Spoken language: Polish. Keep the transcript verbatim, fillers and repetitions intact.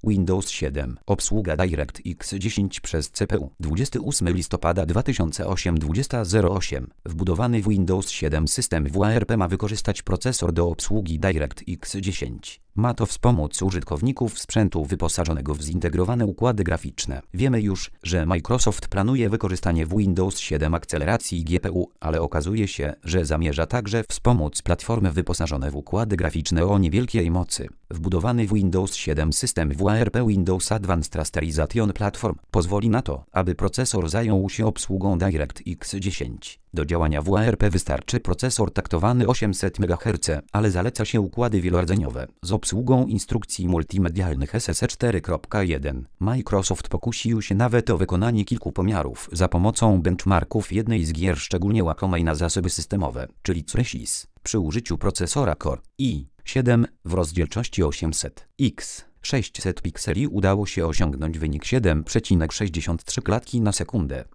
Windows siedem. Obsługa DirectX dziesięć przez C P U. dwudziestego ósmego listopada dwa tysiące ósmego dwudziestego zero osiem. Wbudowany w Windows siedem system W A R P ma wykorzystać procesor do obsługi DirectX dziesięć. Ma to wspomóc użytkowników sprzętu wyposażonego w zintegrowane układy graficzne. Wiemy już, że Microsoft planuje wykorzystanie w Windows siedem akceleracji G P U, ale okazuje się, że zamierza także wspomóc platformy wyposażone w układy graficzne o niewielkiej mocy. Wbudowany w Windows siedem system W A R P Windows Advanced Rasterization Platform pozwoli na to, aby procesor zajął się obsługą DirectX dziesięć. Do działania W A R P wystarczy procesor taktowany osiemset megaherców, ale zaleca się układy wielordzeniowe z obsługą instrukcji multimedialnych S S E cztery kropka jeden. Microsoft pokusił się nawet o wykonanie kilku pomiarów za pomocą benchmarków jednej z gier szczególnie łakomej na zasoby systemowe, czyli Crysis, przy użyciu procesora Core i siedem w rozdzielczości osiemset na sześćset pikseli udało się osiągnąć wynik siedem przecinek sześćdziesiąt trzy klatki na sekundę.